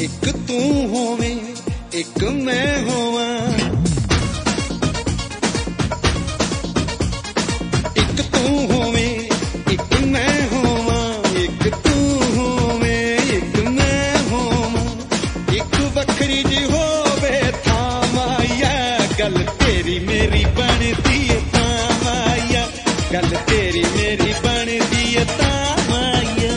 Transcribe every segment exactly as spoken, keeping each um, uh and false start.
ਇੱਕ ਤੂੰ ਹੋਵੇਂ ਇੱਕ ਮੈਂ ਹੋਵਾਂ, ਇੱਕ ਤੂੰ ਹੋਵੇਂ ਇੱਕ ਮੈਂ ਹੋਵਾਂ, ਇੱਕ ਤੂੰ ਹੋਵੇਂ ਇੱਕ ਮੈਂ ਹੋਵਾਂ, ਇੱਕ ਵੱਖਰੀ ਜੀ ਹੋਵੇ ਥਾਂ ਮਾਇਆ, ਗੱਲ ਤੇਰੀ ਮੇਰੀ ਬਣਦੀ ਏ ਤਾਂ ਮਾਇਆ, ਗੱਲ ਤੇਰੀ ਮੇਰੀ ਬਣਦੀ ਏ ਤਾਂ ਮਾਇਆ।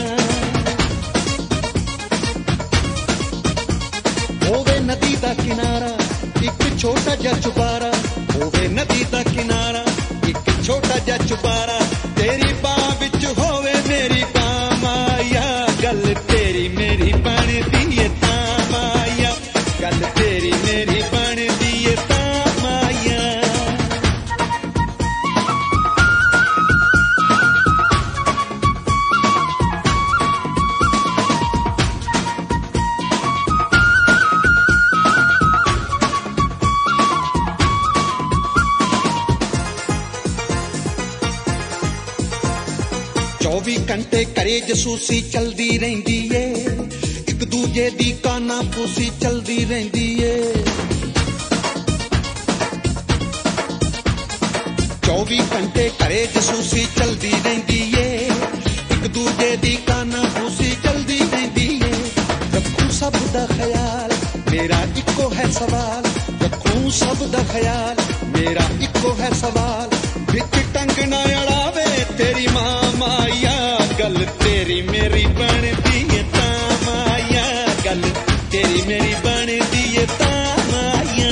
ਹੋਵੇ ਨਦੀ ਦਾ ਕਿਨਾਰਾ ਇੱਕ ਛੋਟਾ ਜਿਹਾ ਚੁਬਾਰਾ, ਹੋਵੇ ਨਦੀ ਦਾ ਕਿਨਾਰਾ ਇੱਕ ਛੋਟਾ ਜਿਹਾ ਚੁਬਾਰਾ, ਤੇਰੀ ਬਾਹ ਵਿੱਚ ਹੋਵੇ ਮੇਰੀ ਬਾਹ ਮਾਇਆ, ਗੱਲ ਤੇਰੀ ਮੇਰੀ ਬਣਦੀ ਏ ਤਾਂ ਮਾਇਆ, ਗੱਲ ਤੇਰੀ ਮੇਰੀ ਬਣਦੀ ਏ ਤਾਂ ਮਾਇਆ। ਚੌਵੀ ਘੰਟੇ ਘਰੇ ਜਸੂਸੀ ਚਲਦੀ ਰਹਿੰਦੀ ਏ, ਇੱਕ ਦੂਜੇ ਦੀ ਕਾਨਾ ਪੂਸੀ ਚਲਦੀ ਰਹਿੰਦੀ ਏ। ਚੌਵੀ ਘੰਟੇ ਘਰੇ ਜਸੂਸੀ ਚਲਦੀ ਰਹਿੰਦੀ ਏ, ਇੱਕ ਦੂਜੇ ਦੀ ਕਾਨਾ ਪੂਸੀ ਚਲਦੀ ਰਹਿੰਦੀ ਏ। ਰੱਖੂ ਸਭ ਦਾ ਖਿਆਲ ਮੇਰਾ ਇੱਕੋ ਹੈ ਸਵਾਲ, ਰੱਖੂ ਸਭ ਦਾ ਖਿਆਲ ਮੇਰਾ ਇੱਕੋ ਹੈ ਸਵਾਲ, ਵਿੱਚ ਟੰਗ ਨਾ ਅੜਾਵੇ ਤੇਰੀ ਮਾਂ ਮਾਇਆ, ਗੱਲ ਤੇਰੀ ਮੇਰੀ ਬਣਦੀ ਏ ਤਾਂ ਮਾਇਆ, ਗੱਲ ਤੇਰੀ ਮੇਰੀ ਬਣਦੀ ਏ ਤਾਂ ਮਾਇਆ।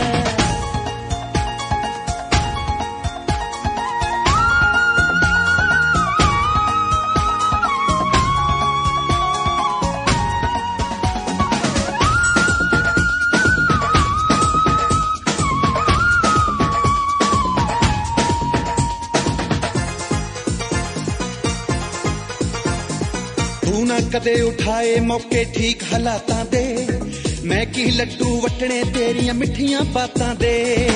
ਤੂੰ ਨਾ ਕਦੇ ਉਠਾਏ ਮੌਕੇ ਠੀਕ ਹਾਲਾਤਾਂ ਦੇ, ਮੈਂ ਕੀ ਲੱਡੂ ਵਟਣੇ ਤੇਰੀਆਂ ਮਿੱਠੀਆਂ ਬਾਤਾਂ ਦੇ।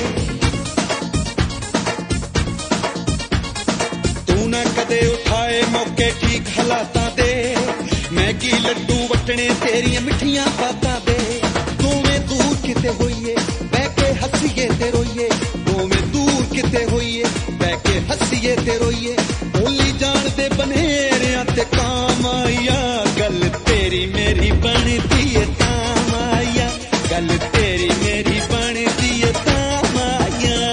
ਤੂੰ ਨਾ ਕਦੇ ਉਠਾਏ ਮੌਕੇ ਠੀਕ ਹਾਲਾਤਾਂ ਦੇ, ਮੈਂ ਕੀ ਲੱਡੂ ਵਟਣੇ ਤੇਰੀਆਂ ਮਿੱਠੀਆਂ ਬਾਤਾਂ ਦੇ। ਦੋਵੇਂ ਦੂਰ ਕਿਤੇ ਹੋਈਏ ਬਹਿ ਕੇ ਹੱਸੀਏ ਤੇ ਰੋਈਏ, ਦੋਵੇਂ ਦੂਰ ਕਿਤੇ ਹੋਈਏ ਬਹਿ ਕੇ ਹੱਸੀਏ ਤੇ ਰੋਈਏ, ਬੋਲੀ ਜਾਣ ਦੇ ਬਨੇਰਿਆਂ ਤੇ ਕਾਮ ਆਇਆ, ਗੱਲ ਤੇਰੀ ਮੇਰੀ ਬਣਦੀ ਏ ਤਾਂ ਮਾਇਆ, ਗੱਲ ਤੇਰੀ ਮੇਰੀ ਬਣਦੀ ਏ ਤਾਂ ਮਾਇਆ।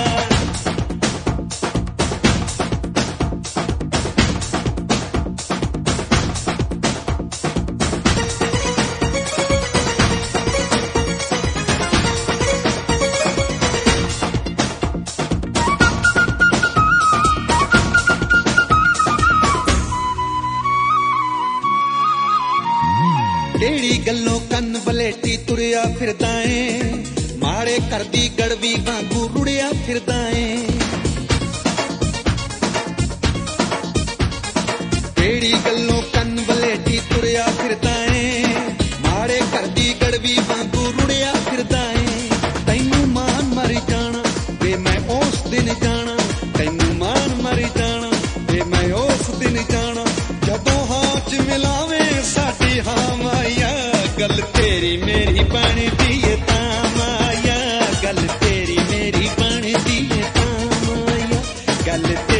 ਕਿਹੜੀ ਗੱਲੋਂ ਕੰਨ ਬਲੇਟੀ ਤੁਰਿਆ ਫਿਰਦਾ ਏ, ਮਾੜੇ ਕਰਦੀ ਗੜਵੀ ਵਾਂਗੂ ਰੁੜਿਆ ਫਿਰਦਾ ਏ। ਕਿਹੜੀ ਗੱਲੋਂ ਕੰਨ ਬਲੇਟੀ ਤੁਰਿਆ ਫਿਰਦਾ ਏ, ਮਾੜੇ ਕਰਦੀ ਗੜਵੀ ਵਾਂਗੂ ਰੁੜਿਆ ਫਿਰਦਾ ਏ। ਤੈਨੂੰ ਮਾਨ ਮਰ ਜਾਣਾ ਵੇ ਮੈਂ ਉਸ ਦਿਨ ਜਾਣਾ, ਤੈਨੂੰ ਮਾਨ ਮਰ ਜਾਣਾ ਵੇ ਮੈਂ ਉਸ ਦਿਨ ਜਾਣਾ, ਜਦੋਂ ਹਾਂ ਚ ਮਿਲਾਵੇਂ ਸਾਡੀ ਹਾਂ ਮਾਇਆ, ਗੱਲ ਤੇਰੀ ਮੇਰੀ ਬਣਦੀ ਏ ਤਾਂ ਮਾਇਆ, ਗੱਲ ਤੇਰੀ ਮੇਰੀ ਬਣਦੀ ਏ ਤਾਂ ਮਾਇਆ, ਗੱਲ